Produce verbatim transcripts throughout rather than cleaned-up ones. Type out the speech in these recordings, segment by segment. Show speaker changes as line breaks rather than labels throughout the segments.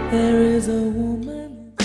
There is a woman.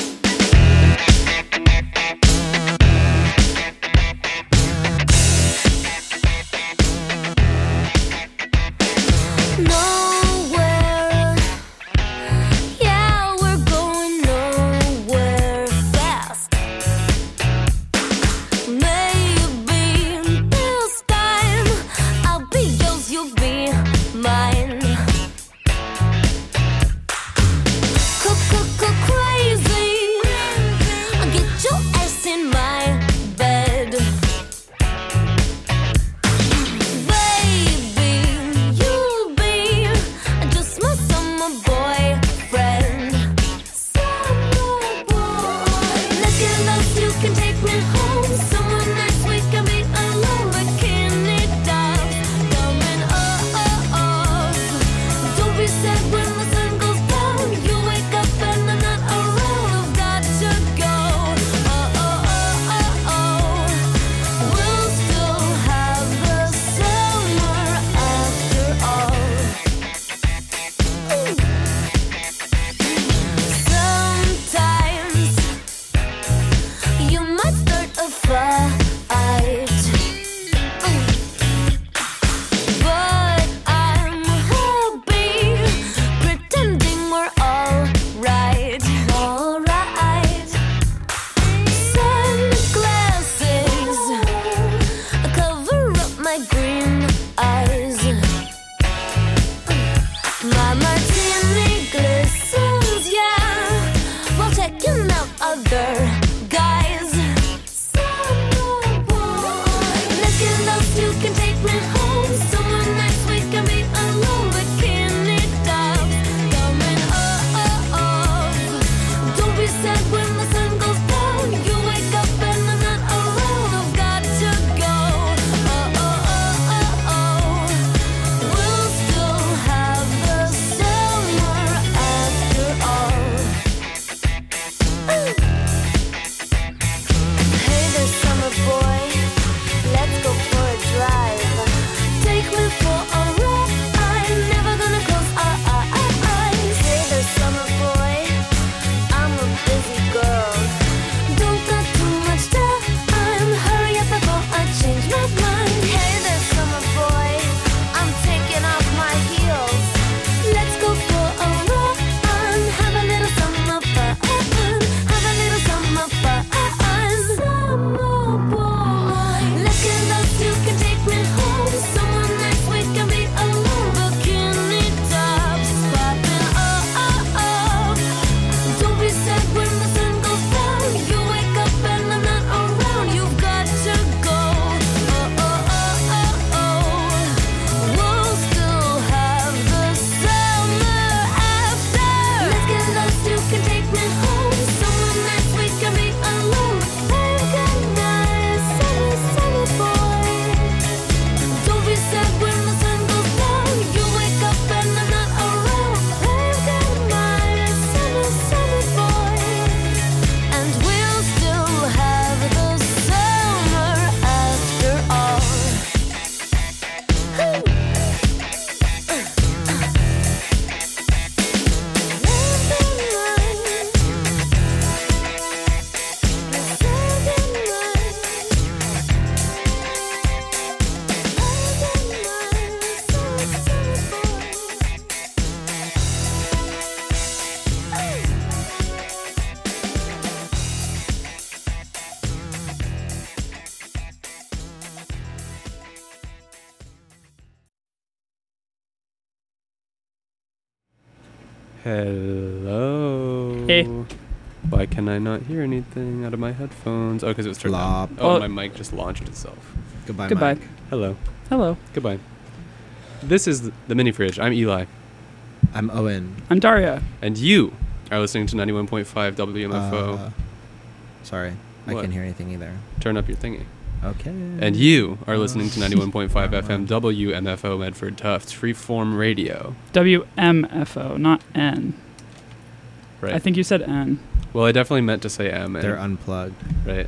Hello.
Hey.
Why can I not hear anything out of my headphones? Oh, because it was turned
Flop.
on. Oh,
Oh.
my mic just launched itself.
Goodbye,
Goodbye.
Mike.
Hello.
Hello.
Goodbye. This is the Mini Fridge. I'm Eli.
I'm Owen.
I'm Daria.
And you are listening to ninety-one point five W M F O.
Uh, sorry, I
What?
can't hear anything either.
Turn up your thingy.
Okay.
And you are listening to ninety-one point five
Wow.
F M W M F O Medford Tufts Freeform Radio.
W M F O, not N.
Right.
I think you said N.
Well, I definitely meant to say M.
They're
And,
unplugged.
right.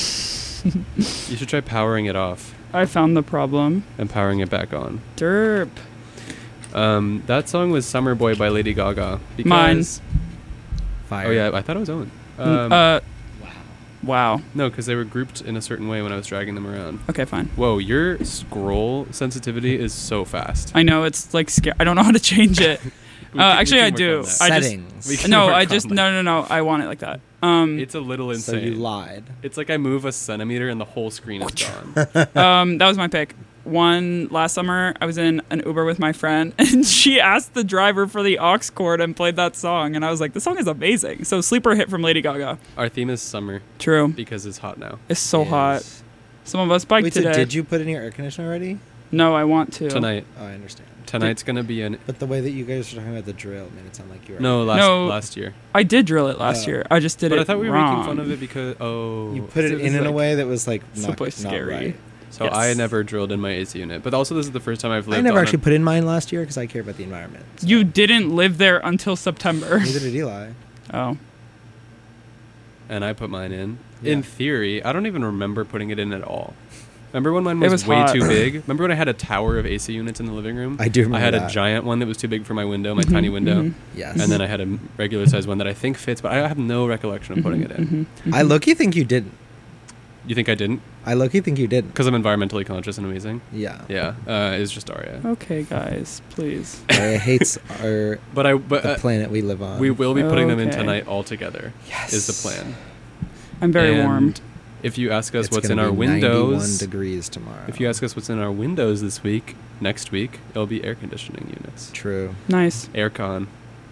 You should try powering it off
I found the problem.
and powering it back on.
Derp.
Um, that song was Summer Boy by Lady Gaga. Because
Mine.
Fire.
Oh yeah, I thought it was Owen.
N-
Um,
uh,
Wow.
wow.
no, because they were grouped in a certain way when I was dragging them around.
Okay, fine.
Whoa, your scroll sensitivity is so fast.
I know it's like scary. I don't know how to change it.
We
uh,
can- we
actually,
can
I
work
do.
on that.
I just
Settings.
We can
no.
work
I
on
just
that.
no, no, no. I want it like that. Um,
It's a little
So
insane.
you lied.
It's like I move a centimeter and the whole screen is gone.
um, that was my pick. One last summer, I was in an Uber with my friend, and she asked the driver for the aux cord and played that song, and I was like, "This song is amazing." So, sleeper hit from Lady Gaga.
Our theme is summer
True.
because it's hot now.
It's so
Yes.
hot. Some of us biked
Wait, so
today.
did you put in your air conditioner already?
No, I want to.
Tonight.
Oh, I understand.
Tonight's gonna be an
But the way that you guys were talking about the drill made it sound like you were.
no last
No.
last year.
I did drill it last
Oh.
year. I just did
But
it
I thought we were
wrong.
making fun of it because oh
You put it
so
in
it's
in a
like-
way that was like not,
Super
not
scary.
right.
So
Yes.
I never drilled in my A C unit, but also this is the first time I've lived.
I never
on
actually
a,
put in mine last year because I care about the environment. so.
You didn't live there until September.
Neither did Eli.
Oh.
and I put mine in.
Yeah.
In theory, I don't even remember putting it in at all. Remember when mine
It
was,
was
way
hot.
too big? Remember when I had a tower of A C units in the living room?
I do remember
I had
that.
a giant one that was too big for my window, my
Mhm,
tiny window,
mhm,
Yes.
and then I had a regular size one that I think fits, but I have no recollection of putting
mhm,
it in.
mhm, mhm.
I low-key think you didn't.
You think I didn't?
I low-key think you didn't.
Because I'm environmentally conscious and amazing.
Yeah.
Yeah, uh, it's just Aria.
Okay, guys, please.
Aria hates our
But I, but
the
uh,
planet we live on.
we will be putting them in
Okay.
tonight all together.
Yes.
Is the plan.
I'm very
And
warm.
If you ask us
It's
what's
gonna
in our
be
windows,
ninety-one degrees tomorrow.
if you ask us what's in our windows this week, next week, it'll be air conditioning units.
True.
Nice.
Aircon.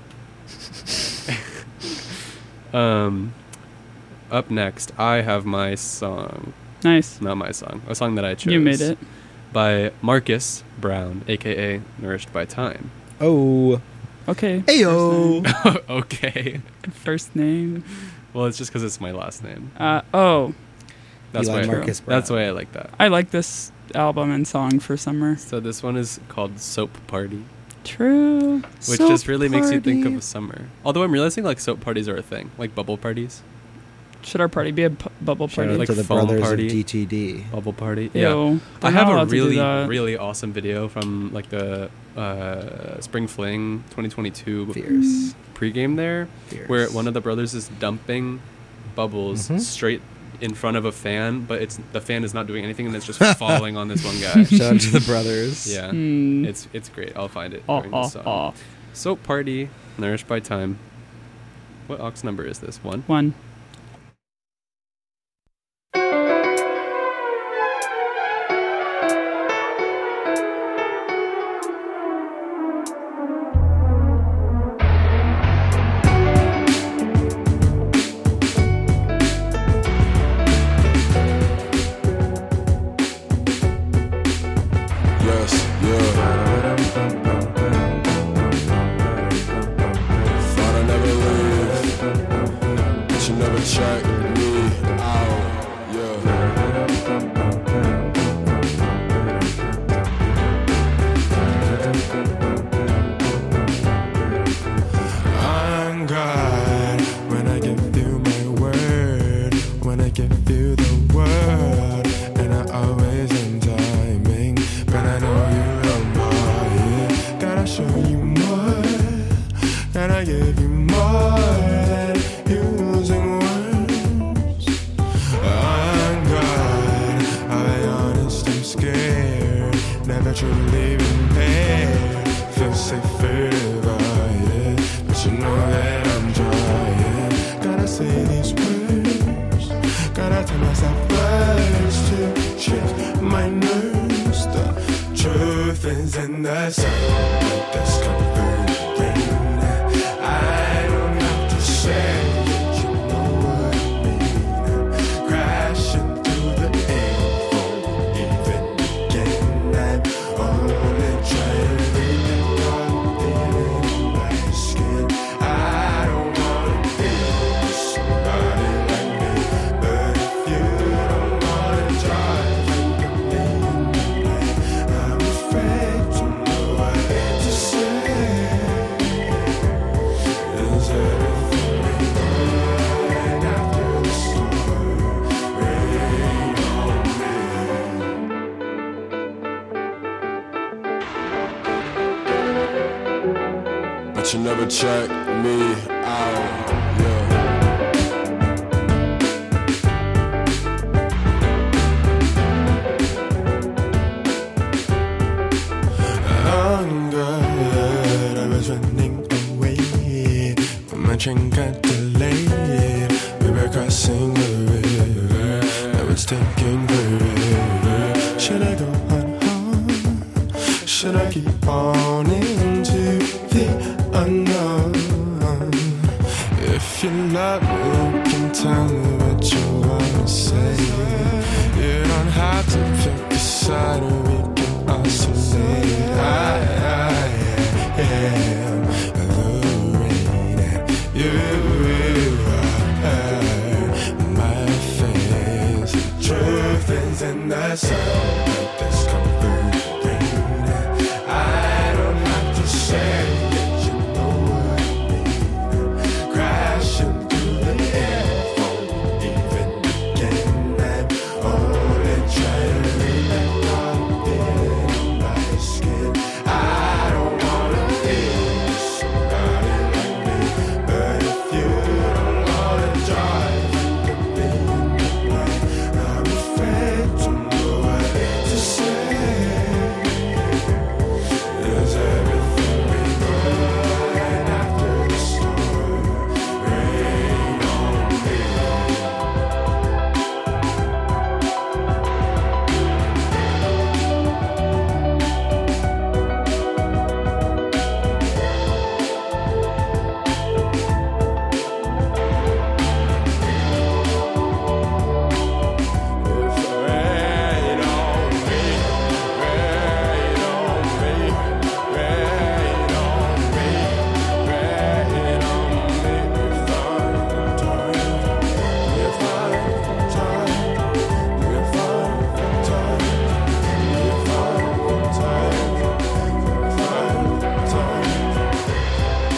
um, up next, I have my song.
Nice.
Not my song. A song that I chose.
You made it.
By Marcus Brown, a k a. Nourished by Time.
Oh.
Okay.
Ayo.
Okay.
First name.
Well, it's just because it's my last name.
Uh, oh,
That's
You
why.
like
I,
Marcus Brown.
that's why I like that.
I like this album and song for summer.
So this one is called Soap Party,
True.
which
Soap
just really makes you think
party.
of summer. Although I'm realizing like soap parties are a thing, like bubble parties.
Should our party be a pu- bubble
Shout
party?
out
Like
to the
foam
brothers
party.
of D T D.
Bubble party.
Ew.
Yeah.
They're
I have
not
a
allowed to do
really,
that.
really awesome video from like the uh, Spring Fling twenty twenty-two
Fierce.
pregame there,
Fierce.
where one of the brothers is dumping bubbles
Mhm.
straight in front of a fan, but it's the fan is not doing anything and it's just falling on this one guy.
Shout out to the brothers.
Yeah,
Hmm.
it's it's great. I'll find it
Aw,
during
aw,
the song.
aw.
Soap Party, Nourished by Time. What aux number is this? One.
One.
Yes, yeah. Thought I'd never leave, but you never check me out. Yeah. I'm God when I give you my word, when I give you the word, and I always am timing, but I know you don't mind. Gotta show you more, gotta give you more than using words. I'm God, I'll be honest, I'm scared, never truly been paired, feel safer divided, but you know that I'm trying. Gotta say these words, gotta tell myself words to shift my nerves. The truth is in the sun, but that's comforting. I don't have to say it, you know what I mean. I'm crashing through the air before we even begin. I'm only trying to leave the dark feeling in my skin. I don't wanna be somebody like me, but if you don't wanna drive like a million, I'm afraid to know what to say. But check me out, yeah. Longer, I was running away when my train got delayed. We were crossing the river, now it's taking forever. Should I go on home? Should I keep on into the unknown? If you love me, you can tell me what you wanna say. You don't have to pick a side, or we can oscillate. I, I am the rain, and you are my face. The truth is in the sun, but this comfort rain. I don't have to say it, you know what I mean. Crashing through the air, won't even begin. I'm only trying to read that confidence in my skin. I don't wanna be somebody like me, but if you don't wanna drive with me in the night, I'm afraid to know what to say. Is everything be good after the storm? Rain on me. It's rain on me, rain on me, rain on me, rain on me. If I'm tired, if I'm tired, if I'm tired, if I'm tired.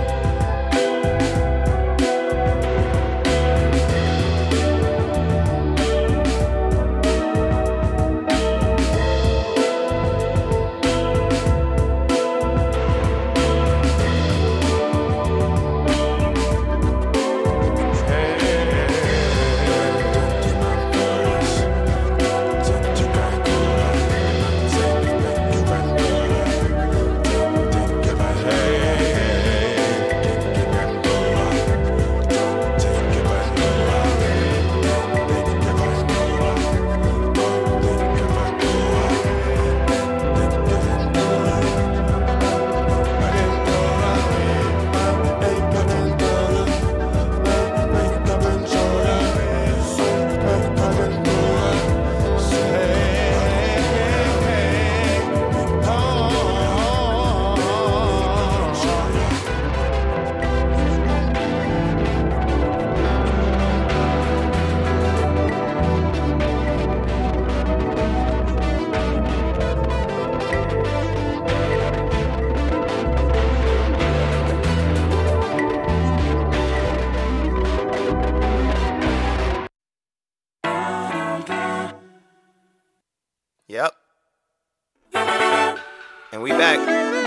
Yep. And we back.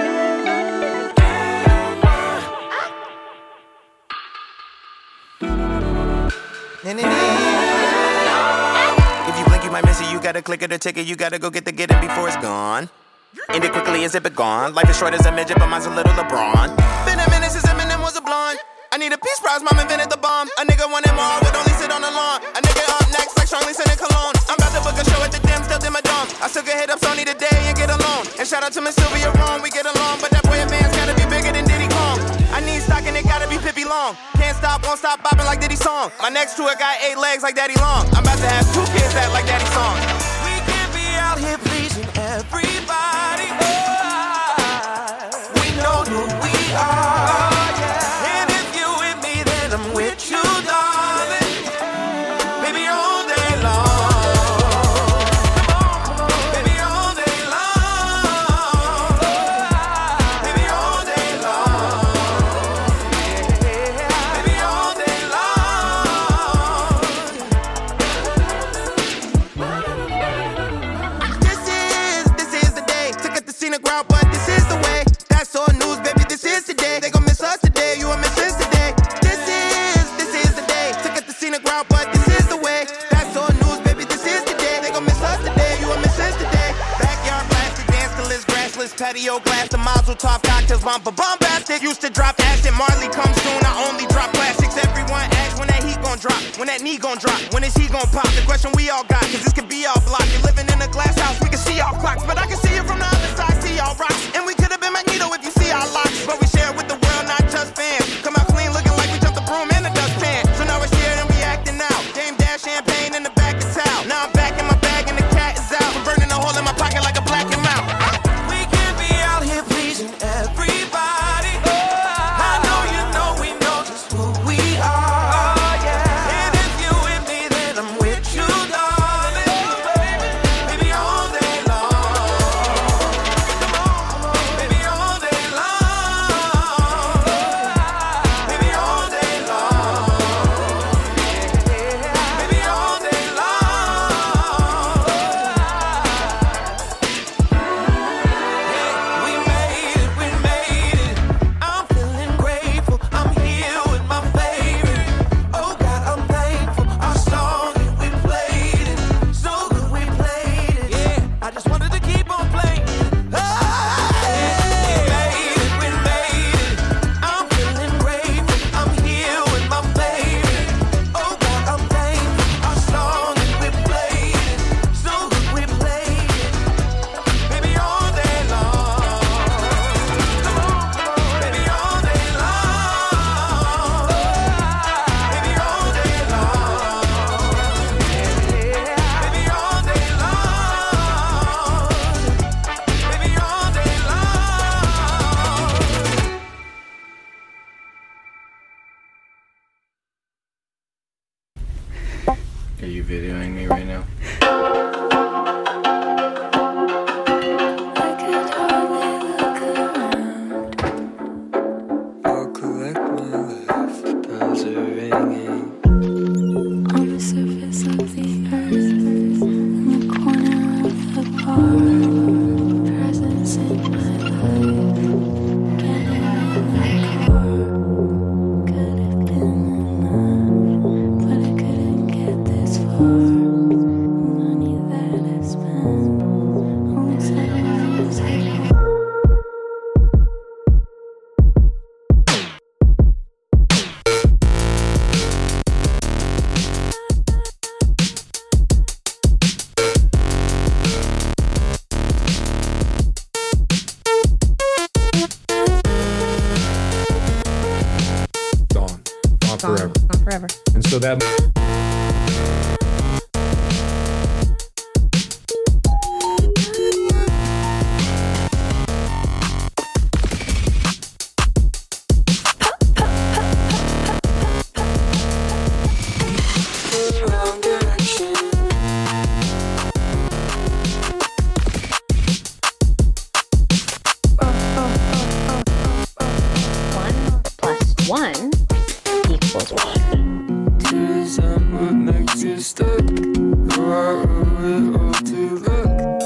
If you blink, you might miss it. You gotta click it or ticket. You gotta go get the get it before it's gone. End it quickly and zip it gone. Life is short as a midget, but mine's a little LeBron. Been a minute since Eminem was a blonde. I need a peace prize, mom invented the bomb. A nigga wanted more, would only sit on the lawn. A nigga up next, like strongly scented cologne. I'm about to book a show at the Dim, still in my dome. I took a hit up Sony today and get alone. And shout out to Miss Sylvia Rome, we get along. But that boy advance gotta be bigger than Diddy Kong. I need stock and it gotta be Pippi Long. Can't stop, won't stop bopping like Diddy song. My next tour got eight legs like Daddy Long. I'm about to have two kids that like Daddy song. We can't be out here pleasing everybody. We know who we are. patio glass, the Mazel Tov cocktails, bumper bombastic. Used to drop acid, Marley comes soon, I only drop classics. Everyone asks when that heat gon' drop, when that knee gon' drop, when is he gon' pop? The question we all got, cause this could be our block. You're living in a glass house, we can see our clocks, but I can see it from the other side, see our rocks. And we could have been Magneto if you see our locks, but we share it with the world, not just fans. Come out clean, looking like we jumped the broom in the dustpan. So now we're here and we acting out. Dame Dash champagne in the back of town. Now I'm back in my bag and the cat is out. I'm burning a hole in my pocket like a black and mouth. We can't be out here pleasing everybody. I know you know we know just who we are. And if you with me, then I'm with you, darling. Baby, all day long. Baby, all day long. Baby, all day long. Baby, all day long. We made it, we made it. I'm feeling grateful. I'm here with my favorite. Oh God, I'm thankful. Our song, we played it. So good we played it. Yeah, I just wanted to keep on playing it. Ah, we made it, we made it. I'm feeling grateful. I'm here with my favorite. Oh God, I'm thankful. Our song, we played it. So good we played it. Baby, all day long. Baby, all day long. Baby, all day long. Baby, all day long. Baby, all day long.
Are you videoing me right now?
I could hardly look around.
I'll collect my life, bells are ringing.
On the surface of the earth, in the corner of the bar, presence in my life, getting in the car. Could have been enough, but I couldn't get this far. Money that I spent, only seven years ago.
Gone. Gone forever.
Gone forever.
And so that.
Wrong direction.
One plus one equals one.
To someone next to stuck. Go out of it all to look.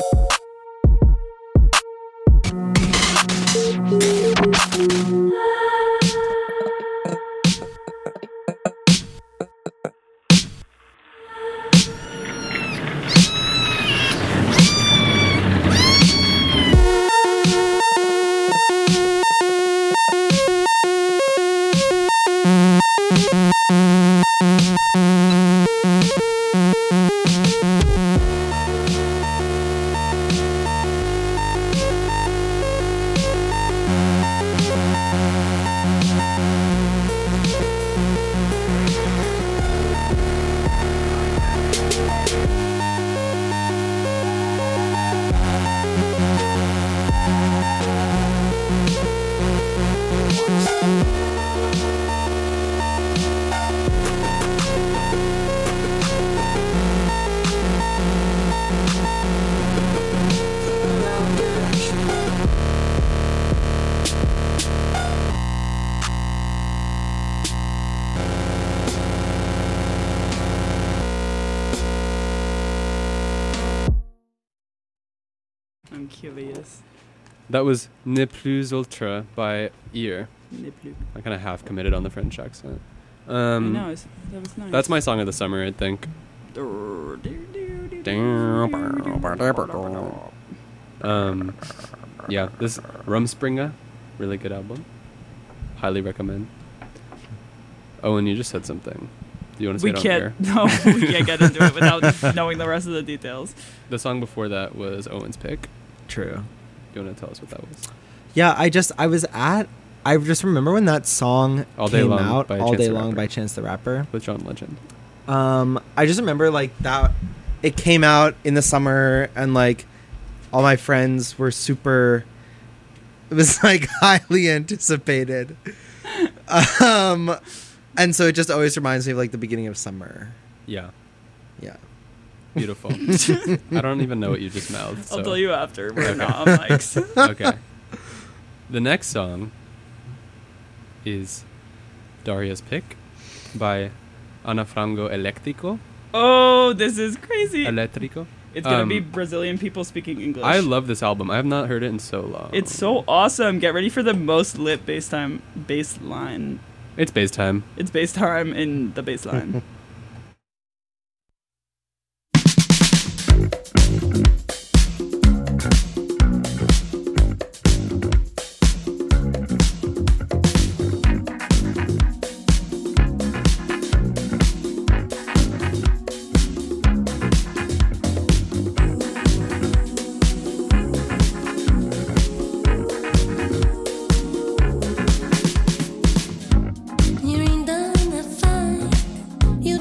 I'm curious.
That was Ne Plus Ultra by Ear.
Ne plus.
I kind of half committed on the French accent.
I
Um,
know, it's, that was nice.
That's my song of the summer, I think. Um, Yeah, this Rumspringa, really good album. Highly recommend. Oh, and you just said something. Do you want to say
We
it on air?
can't. No, we can't get into it without knowing the rest of the details.
The song before that was Owen's pick.
True.
Do you want to tell us what that was?
Yeah, I just I was at I just remember when that song
All Day
came
Long
out,
by
All
Chance
Day
the
Long
Rapper.
by Chance the Rapper.
With John Legend.
Um, I just remember like that it came out in the summer and like all my friends were super it was like highly anticipated. Um and so it just always reminds me of like the beginning of summer.
Yeah.
Yeah.
Beautiful. I don't even know what you just mouthed.
I'll
so-
tell you after. We're not on mics.
Okay. The next song is Daria's pick by Ana Frango Eléctrico.
Oh, this is crazy.
Eléctrico.
It's gonna
Um,
be Brazilian people speaking English.
I love this album. I have not heard it in so long.
It's so awesome. Get ready for the most lit bass time bass line.
It's bass time.
It's bass time in the bass line.
You ain't done that fine. You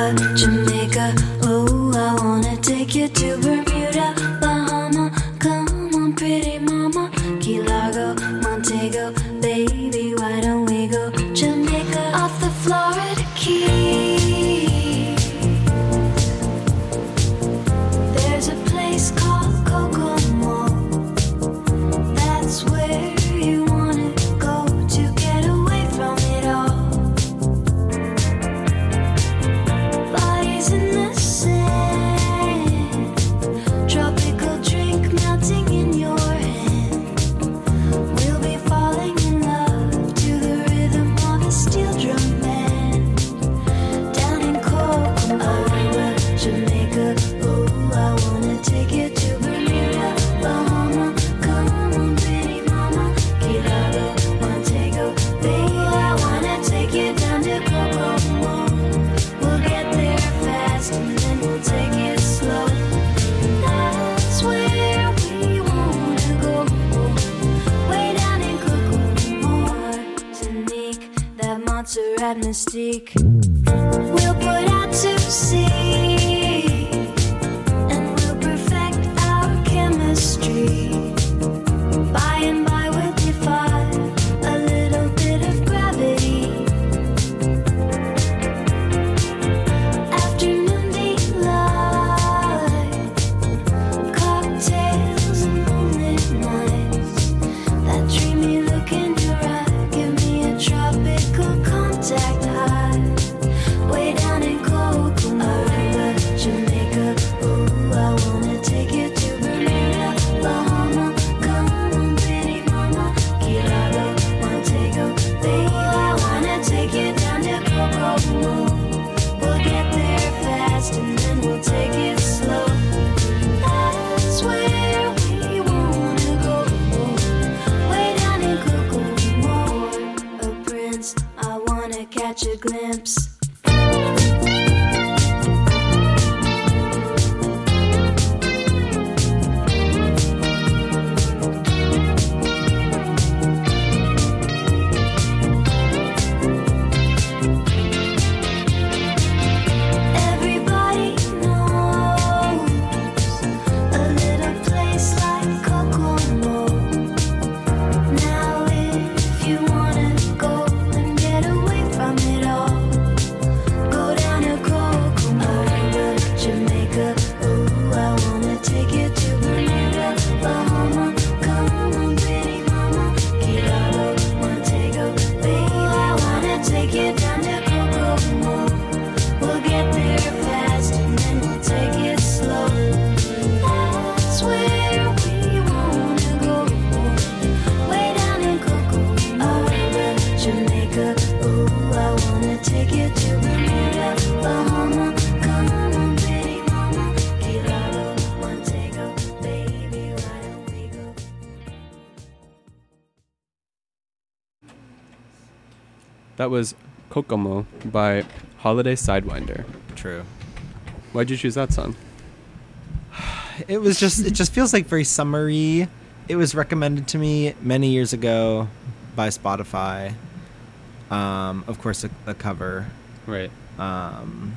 Aruba, Jamaica. Oh, I wanna take you to Bermuda, Bahama. Come on, pretty mama. Key Largo, Montego. Baby, why don't we go Jamaica? Off the Florida Key. There's a place called Kokomo. That's where you wanna go to get away from it all. Bodies in the sand, tropical drink melting in your hand. We'll be falling in love to the rhythm of a steel drum band. Down in Kokomo, Aruba, Jamaica. Oh, I wanna take you to Bermuda, Bahama. Come on, pretty mama. Key Largo, Montego. Baby, I wanna take you down to Kokomo. We'll get there fast and then we'll take it slow. That's where we wanna go. Way down in Kokomo. Martinique, that Montserrat mystique. We'll put out to sea and we'll perfect our chemistry. By and by we'll defy a little bit of gravity. Afternoon delight, cocktails and moonlit nights. That dreamy look in your eye, give me a tropical contact high. Way down in Kokomo, Aruba, Jamaica. Oh, I wanna take you to Bermuda, Bahama. Come on, pretty mama. Key Largo, Montego. Baby, I wanna take you down to Kokomo. We'll get there fast and then we'll take it slow. That's where we wanna go. Way down in Kokomo. A prince, I wanna catch a glimpse. Everybody knows a little place like Kokomo. Now if you wanna go and get away from it all, go down to Kokomo, Aruba, Jamaica. Oh, I wanna take you to Bermuda, Bahama. Come on, pretty mama. Key Largo, Montego. Baby, I wanna take you down to Kokomo. We'll get there fast and then we'll take it slow. That's where we wanna go. Way down in Kokomo, Aruba, Jamaica. Oh, I wanna take you to Bermuda, Bahama. Come on, pretty mama. Key Largo, Montego. Baby, why don't we go?
That was Kokomo by Holiday Sidewinder.
True.
Why'd you choose that song?
It was just it just feels like very summery. It was recommended to me many years ago by Spotify. Um, of course, a, a cover.
Right.
Um,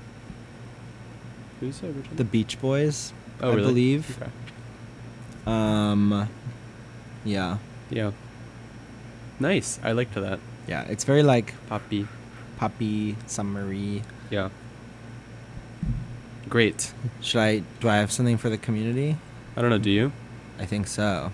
Who's the original?
the Beach Boys,
oh,
I
really?
believe.
Okay.
Um, yeah,
Yeah. Nice. I liked that.
yeah. It's very like
Poppy.
poppy, summery.
Yeah. Great.
Should I? Do I have something for the community?
I don't know. Do you?
I think so.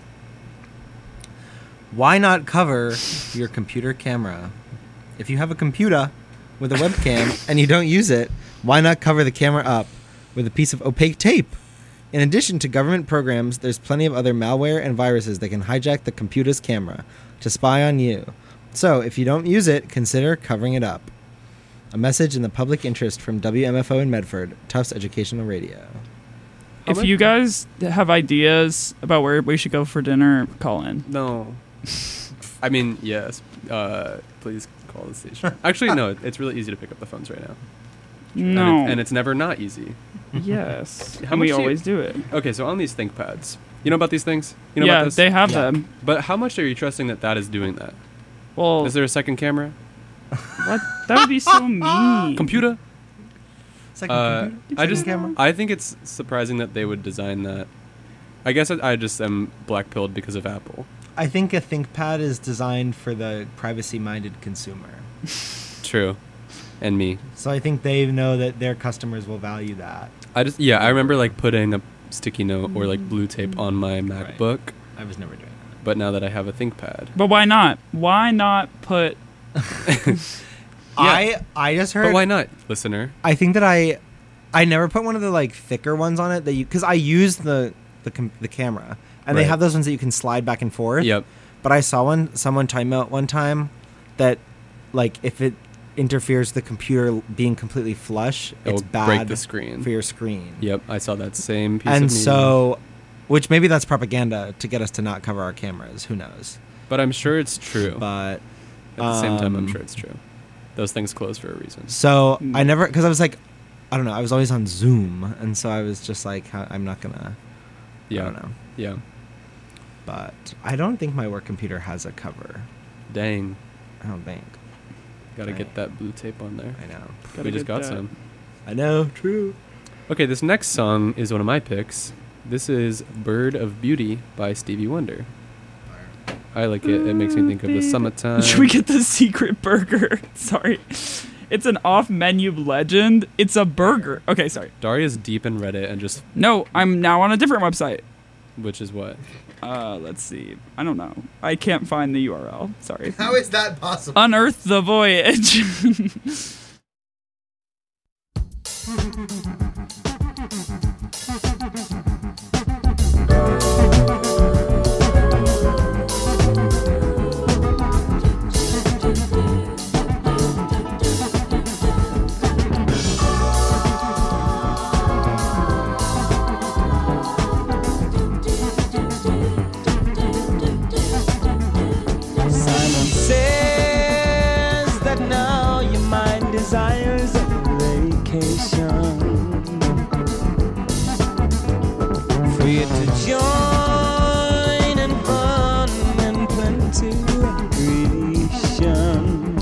Why not cover your computer camera? If you have a computer with a webcam and you don't use it, why not cover the camera up with a piece of opaque tape? In addition to government programs, there's plenty of other malware and viruses that can hijack the computer's camera to spy on you. So, if you don't use it, consider covering it up. A message in the public interest from W M F O in Medford, Tufts Educational Radio.
If you guys have ideas about where we should go for dinner, call in.
No. I mean, yes. Uh, please call the station. Actually, no. It's really easy to pick up the phones right now.
No.
And, it, and it's never not easy.
Yes.
How
and
much
we
do you-
always do it.
Okay, so on these ThinkPads, you know about these things? You know
yeah,
about this?
they have
Yeah.
them.
But how much are you trusting that that is doing that?
Well,
Is there a second camera?
what? That would be so mean.
Computer?
Second
Uh,
computer?
I
Second
just
camera?
I think it's surprising that they would design that. I guess I, I just am black pilled because of Apple.
I think a ThinkPad is designed for the privacy-minded consumer.
True, and me.
So I think they know that their customers will value that.
I just yeah I remember like putting a sticky note or like blue tape on my MacBook,
I was never doing that.
but now that I have a ThinkPad,
But why not? Why not put?
I I just heard.
but why not, listener?
I think that I I never put one of the like thicker ones on it that you because I use the the com- the camera and they
Right.
have those ones that you can slide back and forth.
Yep.
But I saw one someone time out one time that like if it interferes with the computer being completely flush,
It'll
it's bad
break the screen.
for your screen.
Yep, I saw that same piece
And
of media.
so, which maybe that's propaganda to get us to not cover our cameras. Who knows?
But I'm sure it's true.
But
At the same time, I'm
um,
sure it's true. Those things close for a reason.
So I never because I was like, I don't know. I was always on Zoom, and so I was just like, "How- I'm not gonna.
Yeah.
I don't know.
Yeah.
But I don't think my work computer has a cover.
Dang.
I don't think.
Gotta
Right.
get that blue tape on there.
I know.
We
Gotta
just
get
got
that.
some.
I know. True.
Okay, this next song is one of my picks. This is Bird of Beauty by Stevie Wonder. I like it. It makes me think of the summertime.
Should we get the secret burger? Sorry. It's an off-menu legend. It's a burger. Okay, sorry.
Daria's deep in Reddit and just,
No, I'm now on a different website.
which is what?
Uh, let's see. I don't know. I can't find the U R L. Sorry.
How is that possible?
Unearth the voyage.
Simon says that now your mind desires a vacation, free to join in fun and plenty recreation.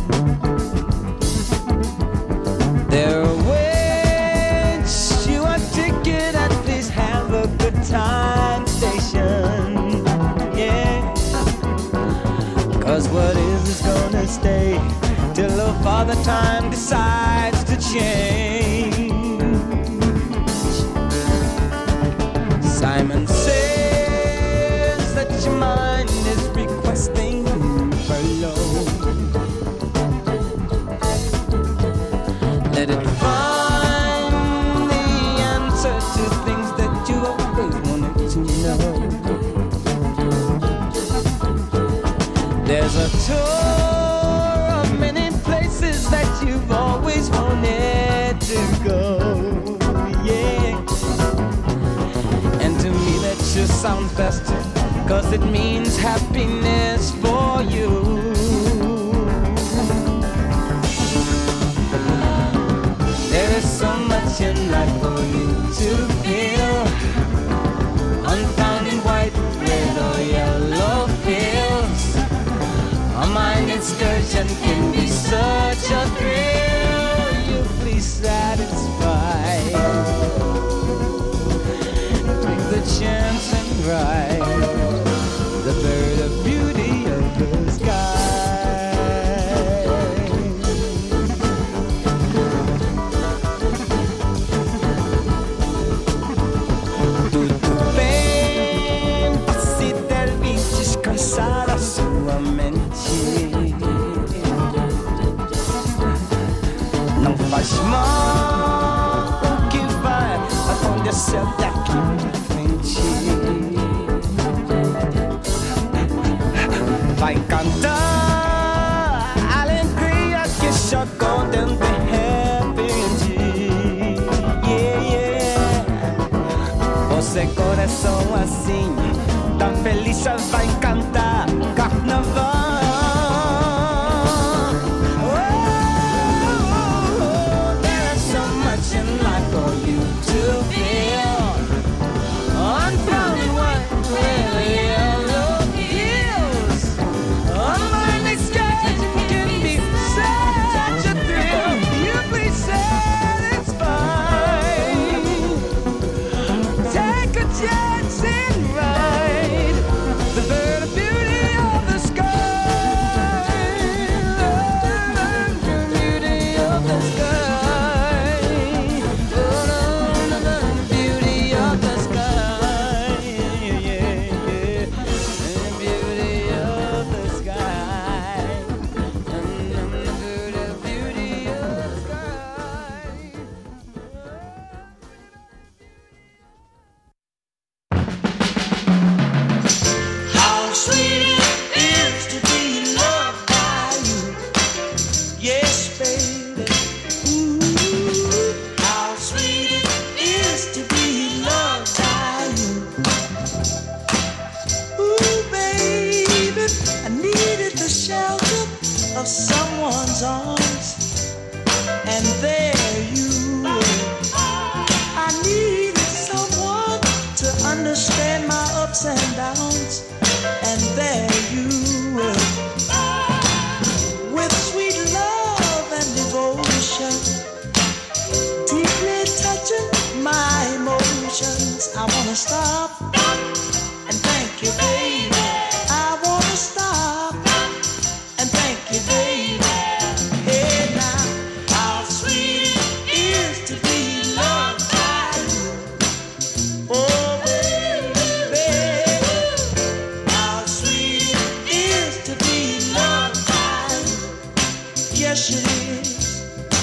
There awaits you a ticket at this have a good time station. Yeah. Cause what is is gonna stay till the father time decides to change. Simon says that your mind is requesting below. Let it find the answer to things that you always wanted to know. There's a tour of many places that you've always wanted to go, yeah. And to me that just sounds best, cause it means happiness for you. There is so much in life for you to feel, unfound in white, red or yellow fields. A mind excursion can be such a thrill. You please satisfy. Take the chance and ride the bird of beauty of the sky. Tutto bem, passi del vinci scansare la sua mente. Não faz mal o que vai acontecer daqui pra frente. Vai cantar a alegria que chegou dentro de repente. Yeah, yeah. Você coração assim, tão feliz, vai cantar carnaval. Satisfy. shelter of someone's arms, and there you were. I needed someone to understand my ups and downs, and there you were. With sweet love and devotion, deeply touching my emotions. I wanna stop and thank you, baby. I wanna stop and thank you, baby. Hey now, how sweet it is to be loved by you. Oh baby, how sweet it is to be loved by you. Yes it is.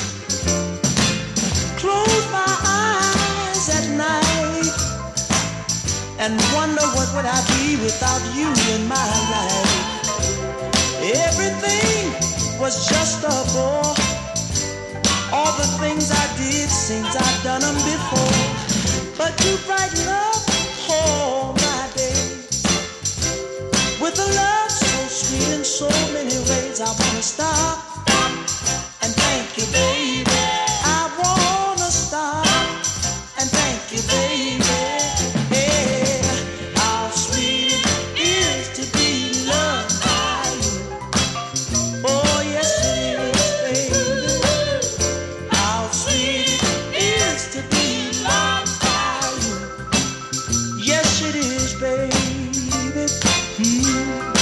Close my eyes at night and wonder what would I be without you in my life. Everything was just a bore. All the things I did seems I've done them before. But you brighten up all my days with a love so sweet in so many ways. I wanna stop and thank you, baby. I wanna stop and thank you, baby. Hey, how sweet it is to be loved by you. Oh, yes it is, baby. How sweet it is to be loved by you. Yes it is, baby. Mm.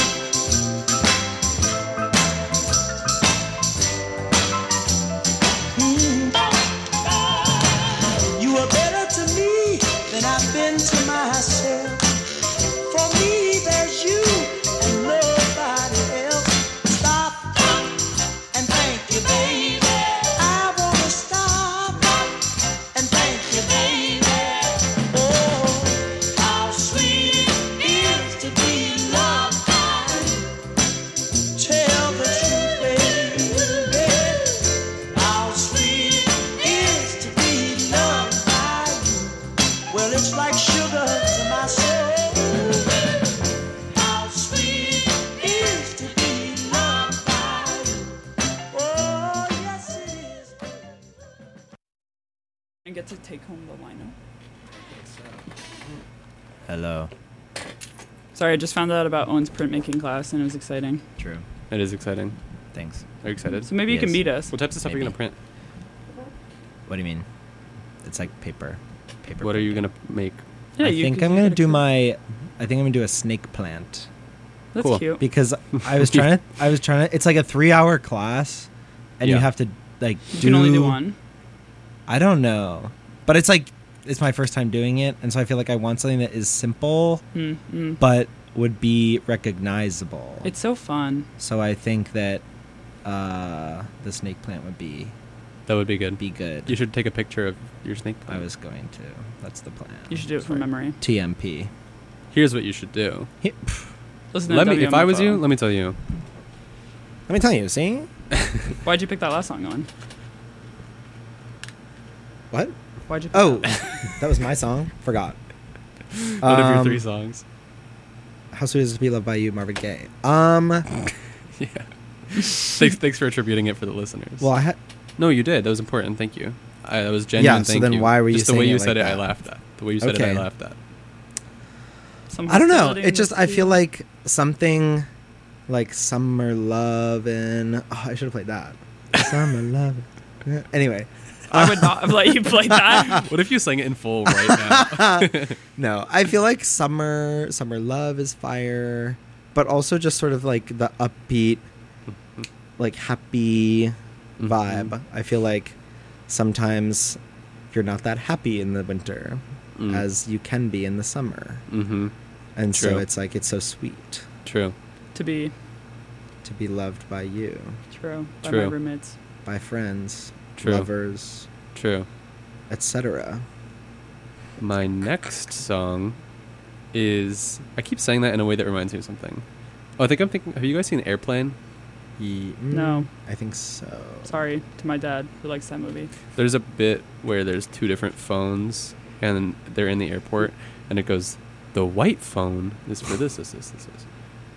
You are better to me than I've been to myself. For me, there's you and nobody else. Stop and thank you, baby. I wanna stop and thank you, baby. Oh, how sweet it is to be loved by you. Tell the truth, baby. How sweet it is to be loved by you. Well, it's like sugar to my soul. How sweet it is to be loved by you. Oh, yes it is.
And get to take home the lineup.
Hello.
Sorry, I just found out about Owen's printmaking class and it was exciting.
True.
It is exciting.
Thanks.
Are you excited?
So maybe you can
Yes.
meet us.
What types of stuff are you
Maybe.
gonna print?
What do you mean? It's like paper. Paper.
What are you
printing.
gonna make?
Yeah,
I
you
think
can-
I'm
you
gonna
gotta
do
print-
my. I think I'm gonna do a snake plant
That's
Cool.
cute.
because I was trying to. I was trying to. It's like a three-hour class, and
Yeah.
you have to like.
You
do,
can only do one.
I don't know, but it's like it's my first time doing it, and so I feel like I want something that is simple
Mm, mm.
but would be recognizable.
It's so fun.
so I think that uh, the snake plant would be
That would be good.
be good.
You should take a picture of your snake
I
plant.
was going to. That's the plan.
You should do it from memory.
T M P.
Here's what you should do.
He- pff,
Listen to
Let me. If I was
W M F O.
you, let me tell you.
Let me tell you. See
Why'd you pick that last song, Owen?
what?
Why'd you pick
Oh,
that?
that was my song. Forgot.
One of your
Um,
three songs.
How Sweet Is It to Be Loved by You, Marvin Gaye. Um.
Yeah. thanks. Thanks for attributing it for the listeners.
Well, I had.
No, you did. That was important. Thank you. I, that was genuine.
Yeah, so
thank
then
you.
why were you
Just the way
saying
you
it
said
like
it, I
that?
laughed at. The way you said it,
Okay.
I laughed at.
Some
I don't know.
hostility
It
in
just
this
I feel
field?
like something like Summer Lovin'. Oh, I should have played that. Summer Lovin'. Anyway.
I would not have let you play that.
What if you sang it in full right now?
No, I feel like summer summer love is fire, but also just sort of like the upbeat, like happy vibe.
Mhm.
I feel like sometimes you're not that happy in the winter
Mm.
as you can be in the summer.
Mm-hmm.
And so
True.
it's like it's so sweet
True.
To be
to be loved by you,
true. By
True.
my roommates.
by friends,
True.
lovers,
True.
et cetera.
My next song is. I keep saying that in a way that reminds me of something. Oh, I think I'm thinking. Have you guys seen Airplane?
Ye-
No.
mm, I think so.
Sorry to my dad who likes that movie.
There's a bit where there's two different phones and they're in the airport and it goes, the white phone is for this, this, this, this, this.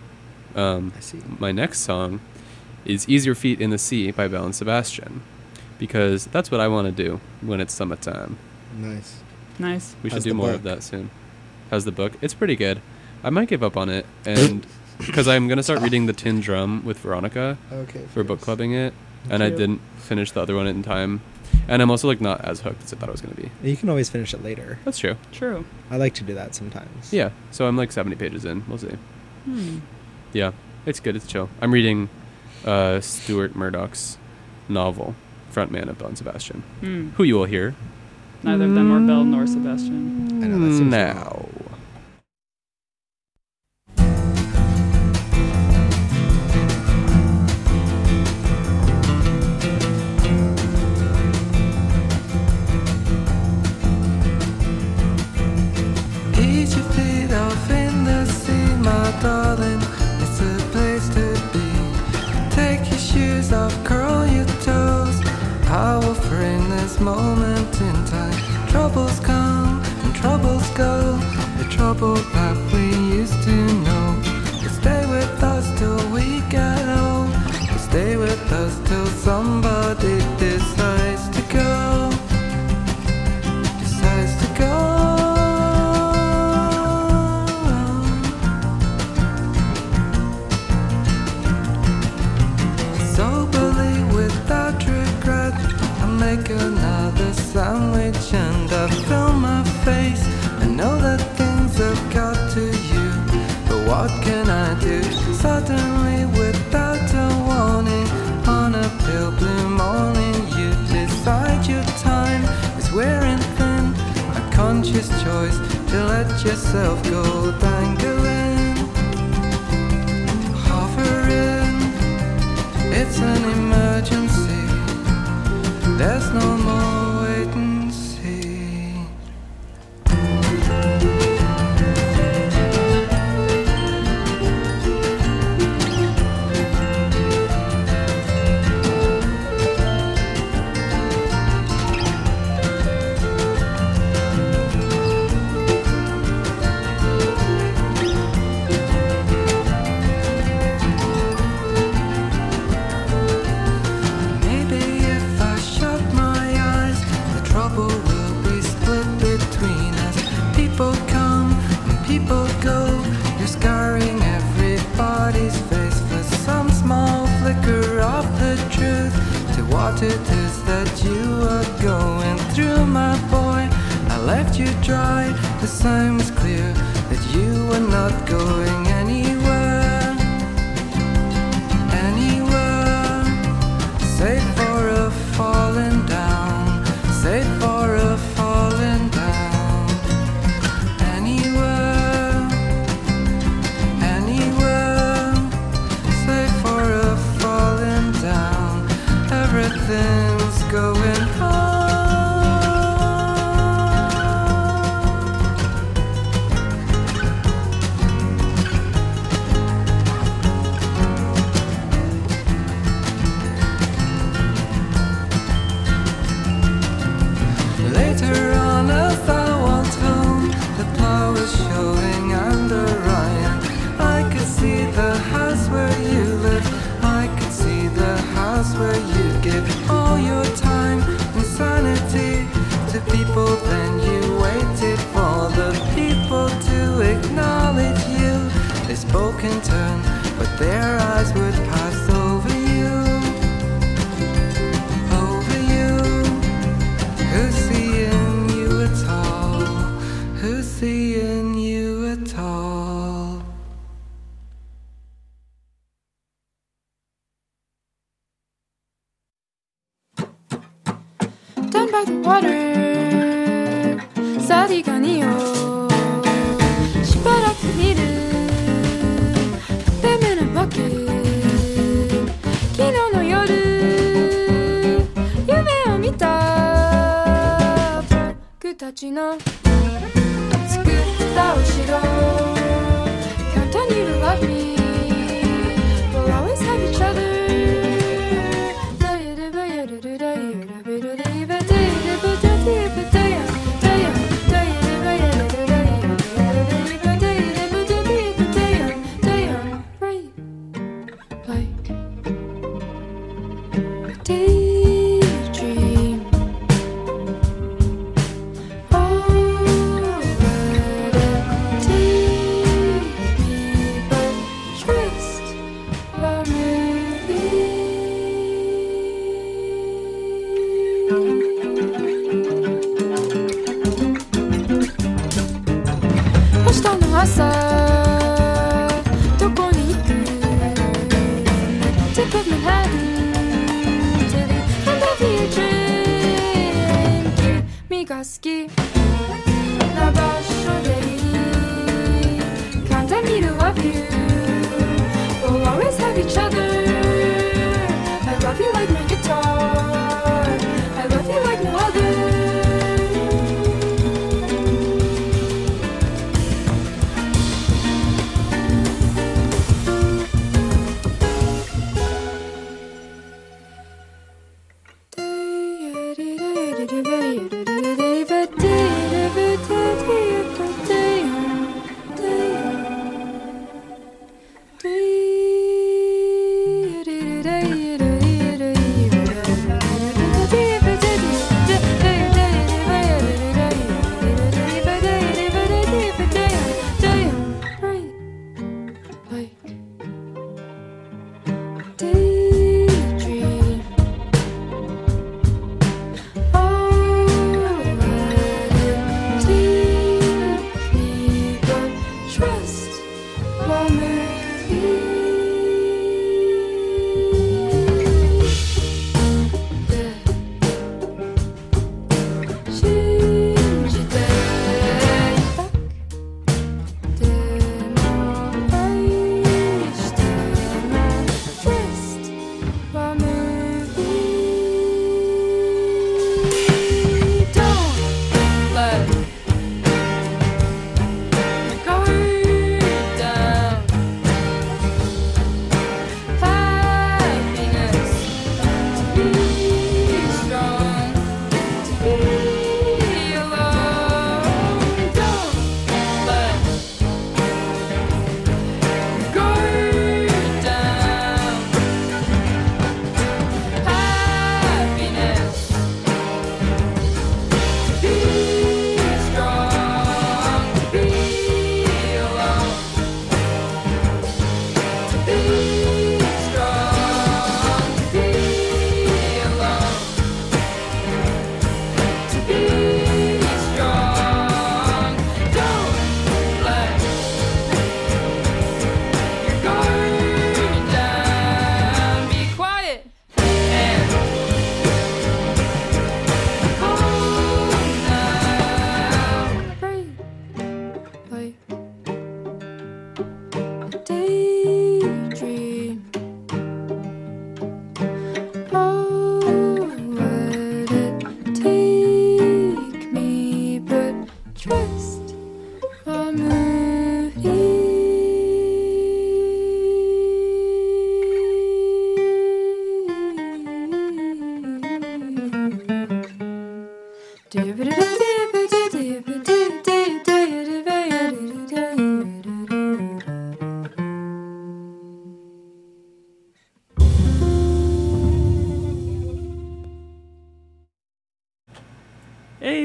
Um,
I see.
my next song is Ease Your Feet in the Sea by Belle and Sebastian, because that's what I want to do when it's summertime.
Nice.
Nice.
We should
How's
do
the
more
book?
of that soon. How's the book? It's pretty good. I might give up on it, and because I'm going to start reading The Tin Drum with Veronica
Okay.
for book clubbing it, and I
Cute.
didn't finish the other one in time. And I'm also like not as hooked as I thought I was going to be.
You can always finish it later.
That's true.
True.
I like to do that sometimes.
Yeah, so I'm like seventy pages in. We'll see.
Hmm.
Yeah, it's good. It's chill. I'm reading uh, Stuart Murdoch's novel, Frontman of Belle and Sebastian,
Hmm.
who you will hear
Neither of them are Belle nor Sebastian.
I know, that seems
now.
Ease your feet off in the sea, my darling. It's a place to be. Take your shoes off, curl your toes. I will frame this moment in time. Troubles come and troubles go. The trouble that we used to know. You stay with us till we get old. You stay with us till somebody decides to go. Decides to go. Soberly, without regret, I make another sandwich and I fill my face. I know that things have got to you, but what can I do? Suddenly, without a warning, on a pale blue morning, you decide your time is wearing thin. A conscious choice to let yourself go dangling, hovering. It's an emergency. There's no more wait and see. Maybe if I shut my eyes, the trouble will be split between us. People come and people go. You're scarring everybody's face for some small flicker of the truth to what it is that you are going through, my boy. I left you dry. The sign was clear that you were not going anywhere. Anywhere. Save for a falling down, save for a falling down. Anywhere, anywhere. Save for a falling down. Everything's going on. Later on, as I walked home, the plow was showing under Ryan. I could see the house where you live. I could see the house where you give all your time and sanity to people. Then you waited for the people to acknowledge you. They spoke in turn, but their eyes would pass over you. Over you. Who's seeing you at all? Who's seeing you at all?
Down by the waterさあいかによしばらく見るダメなわけ昨日の夜夢を見た僕たちの作ったお城Continue to love me We'll always have each other Right of Manhattan to the end of the train. Migaski Nabasho Dei Can't I me to love you? We'll always have each other. I love you like my guitar. I love you like no other. Daydream.
Hey.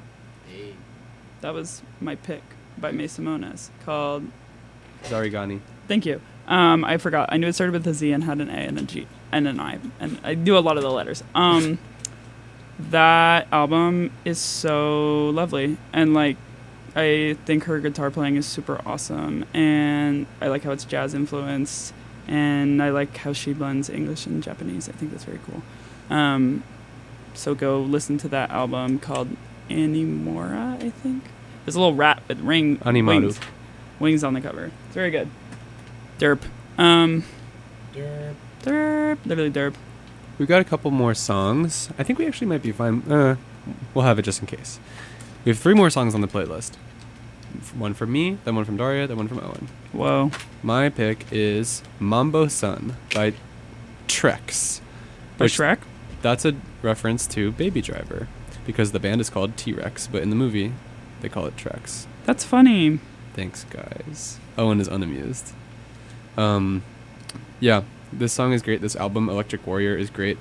That was my pick by May Simonis called
Zarigani.
Thank you. Um, I forgot. I knew it started with a Z and had an A and a G and an I, and I do a lot of the letters. Um, that album is so lovely, and like, I think her guitar playing is super awesome, and I like how it's jazz influenced, and I like how she blends English and Japanese. I think that's very cool. Um, so go listen to that album called Animora, I think. There's a little rat with ring
Animaru.
wings, wings on the cover. It's very good. Derp. Um,
Derp.
Derp. Literally derp.
We've got a couple more songs. I think we actually might be fine. Uh, we'll have it just in case. We have three more songs on the playlist. One from me, then one from Daria, then one from Owen.
Whoa.
My pick is Mambo Sun by Trex.
By
which-
Shrek?
That's a reference to Baby Driver, because the band is called T-Rex, but in the movie, they call it Trex.
That's funny.
Thanks, guys. Owen is unamused. Um, yeah, this song is great. This album, Electric Warrior, is great.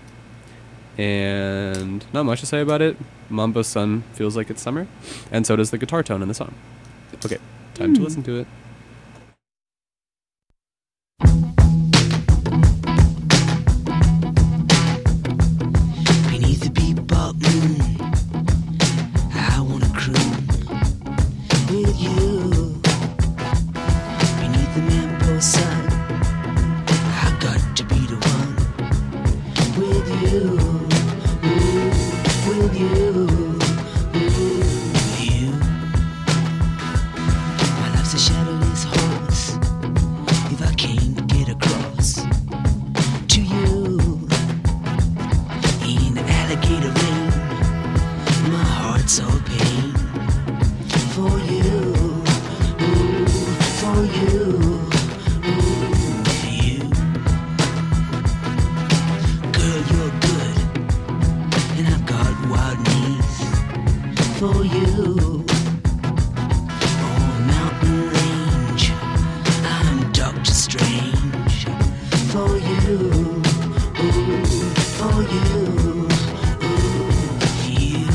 And not much to say about it. Mambo Sun feels like it's summer, and so does the guitar tone in the song. Okay, time to
Hmm.
listen to it.
Beneath the bebop moon, I wanna croon with you. Beneath the mambo sun, I got to be the one. for you. On a mountain range, I'm Doctor Strange for you. Ooh, for you. Ooh, for you.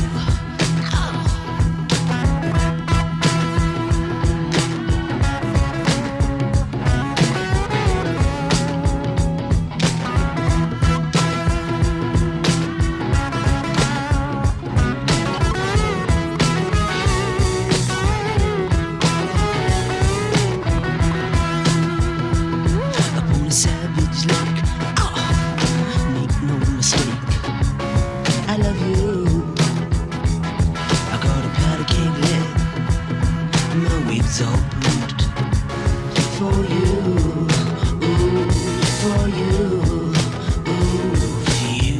Upon a savage lake, oh, make no mistake, I love you. I got a powder keg leg, my wig's all bruised for you. Ooh, for you. Ooh, for you.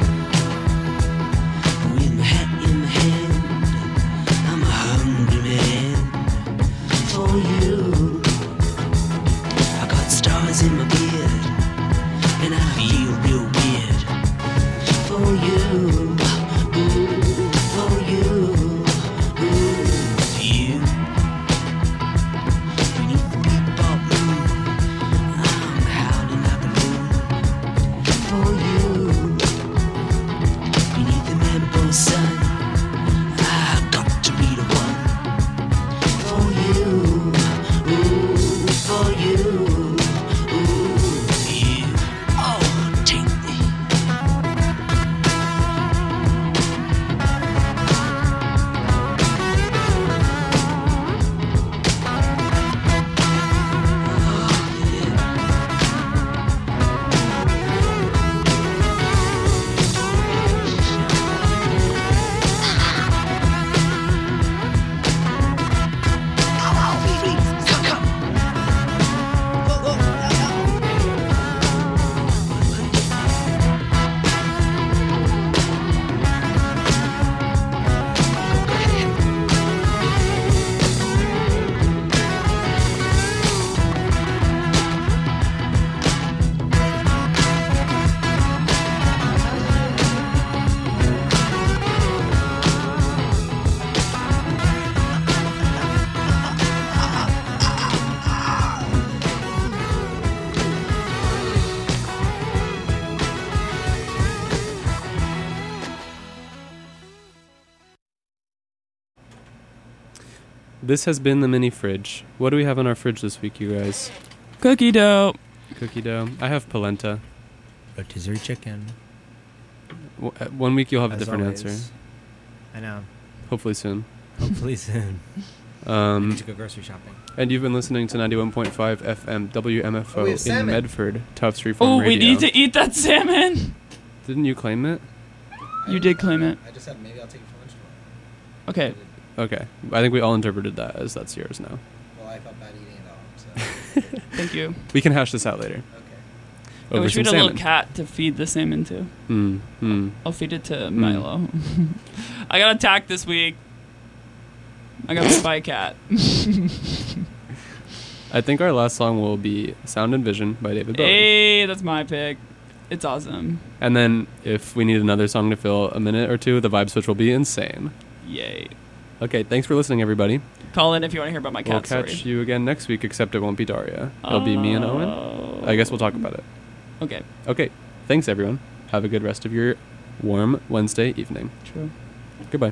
With my hat in my hand, I'm a hungry man for you. I got stars in my beard, and I feel real weird for you. Ooh, for you. Ooh, for you. Beneath the bebop moon, I'm howling like a loon for you. Beneath the mambo sun, I got to be the one for you. Ooh, for you. Ooh, for you. Oh, take me. Oh, yeah. Oh, please, come, come. Oh, oh, oh,
This has been the mini fridge. What do we have on our fridge this week, you guys?
Cookie dough.
Cookie dough. I have polenta.
Rotisserie chicken.
W- uh, one week you'll have a
As
different
always.
answer.
I know.
Hopefully soon.
Hopefully soon. I
Um,
need to go grocery shopping.
and you've been listening to ninety-one point five F M W M F O
Oh, we
in
have salmon.
Medford, Tufts Freeform
Oh,
Radio.
we need to eat that salmon.
Didn't you claim it?
You did claim it.
I just said maybe I'll take it for lunch tomorrow.
Okay.
Okay. I think we all interpreted that as that's yours now.
Well, I felt bad eating it all, so.
Thank you.
We can hash this out later.
Okay.
I
Over
wish we
some
had a
salmon.
little cat to feed the salmon to.
Hmm. Hmm.
I'll feed it to Milo. I got attacked this week. I got bit by a cat.
I think our last song will be Sound and Vision by David Bowie.
Hey, that's my pick. It's awesome.
And then if we need another song to fill a minute or two, the vibe switch will be insane.
Yay.
Okay, thanks for listening, everybody.
Call in if you want to hear about my
We'll
cat
catch
story.
you again next week, except it won't be Daria. It'll be me and Owen. I guess we'll talk about it.
Okay.
Okay, thanks, everyone. Have a good rest of your warm Wednesday evening.
True.
Goodbye.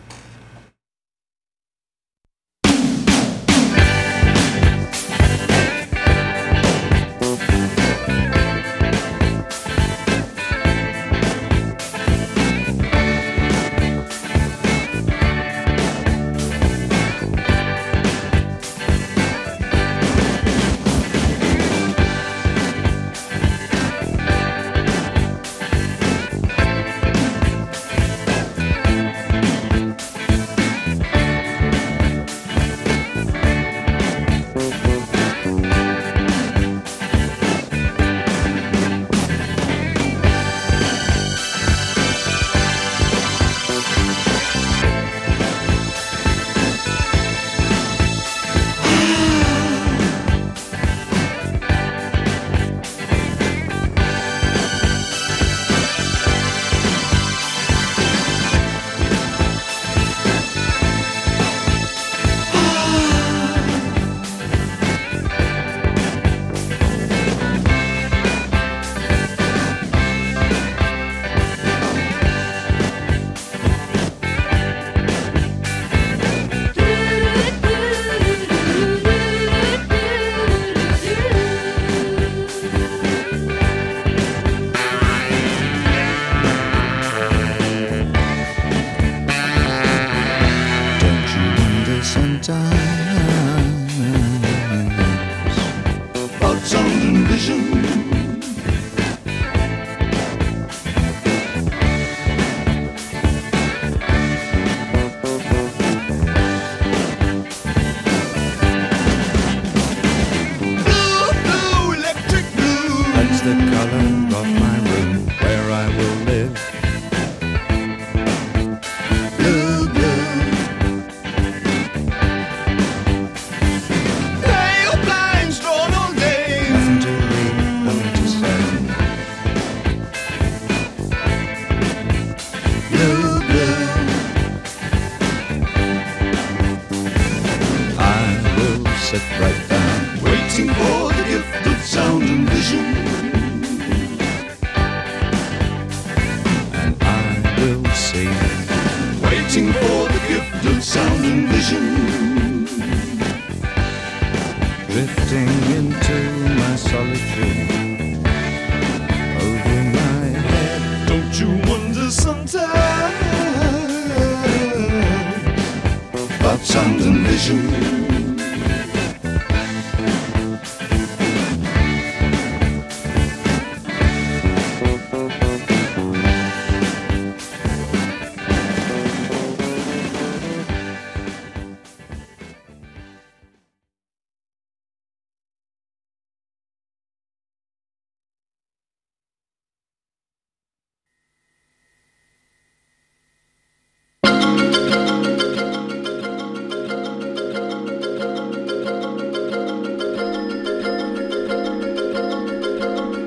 over my head. Don't you wonder sometimes about sound and vision?